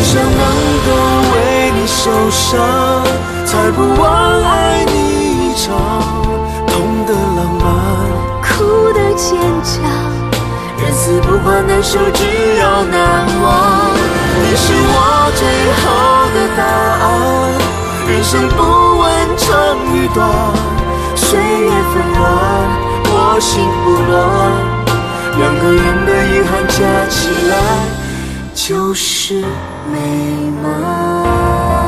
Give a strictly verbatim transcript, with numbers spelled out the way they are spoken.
想能够为你受伤，才不枉爱你一场。痛的浪漫， 哭的坚强， 人死不换难受，只要难忘。你是我最后的答案，人生不问长与短，岁月纷乱，我心不乱。两个人的遗憾加起来就是美满。